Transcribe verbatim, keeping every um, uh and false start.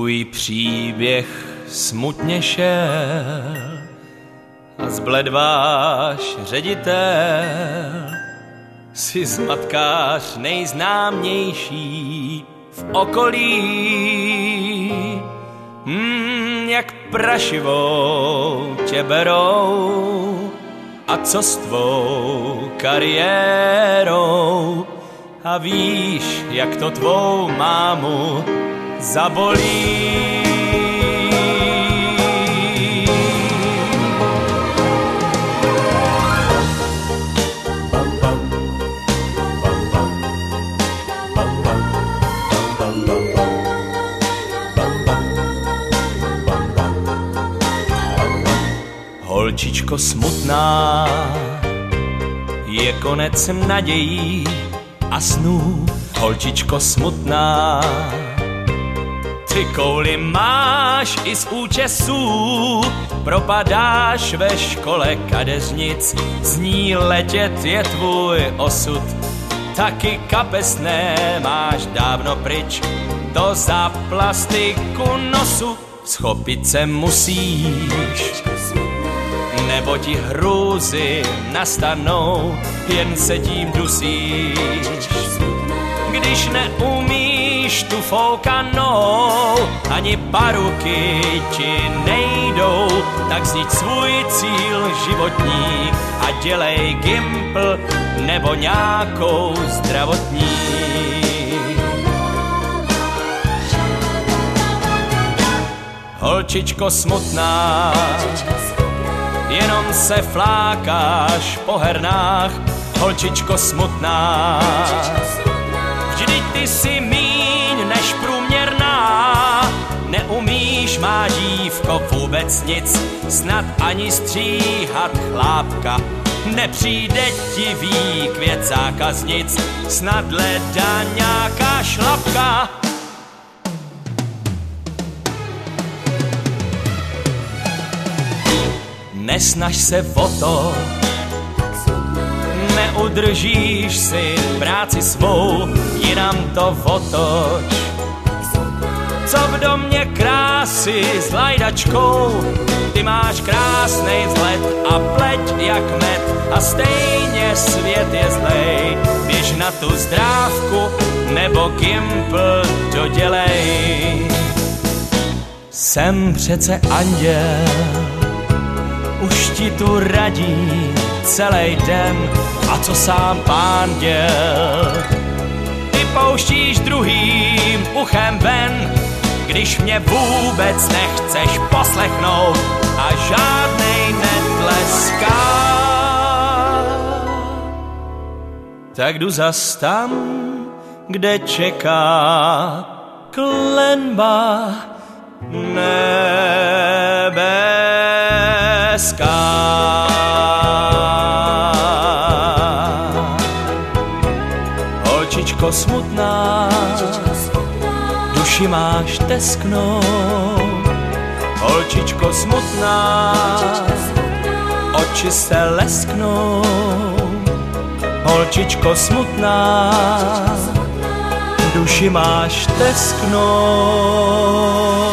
Tvůj příběh smutně šel a zbled váš ředitel, si zmatkář nejznámější v okolí. Hmm, jak prašivou tě berou a co s tvou kariérou, a víš, jak to tvou mámu zabolí. Holčičko smutná, je konec nadějí a snů. Holčičko smutná, ty kouli máš i z účesů, propadáš ve škole kadeřnic, z ní letět je tvůj osud. Taky kapesné máš dávno pryč, to za plastiku nosu schopit se musíš, nebo ti hrůzy nastanou, jen se tím dusíš. Když neumíš tu foukanou, ani paruky ti nejdou, tak znič svůj cíl životní a dělej gimpl nebo nějakou zdravotní. Holčičko smutná, jenom se flákáš po hernách. Holčičko smutná, vždyť ty jsi míň než průměrná. Neumíš, má dívko, vůbec nic, snad ani stříhat chlápka. Nepřijde ti výkvět zákaznic, snad leda nějaká šlapka. Nesnaž se o to, neudržíš si práci svou, jinam to otoč. Co v domě krásy s lajdačkou, ty máš krásnej vzhled a pleť jak med a stejně svět je zlej. Běž na tu zdrávku nebo gimpl dodělej. Jsem přece anděl, už ti tu radí celý den, a co sám pán děl. Ty pouštíš druhým uchem ven, když mě vůbec nechceš poslechnout a žádnej netleská. Tak jdu zas tam, kde čeká klenba nebeská. Holčičko smutná, duši máš tesknou. Holčičko smutná, oči se lesknou. Holčičko smutná, duši máš tesknou.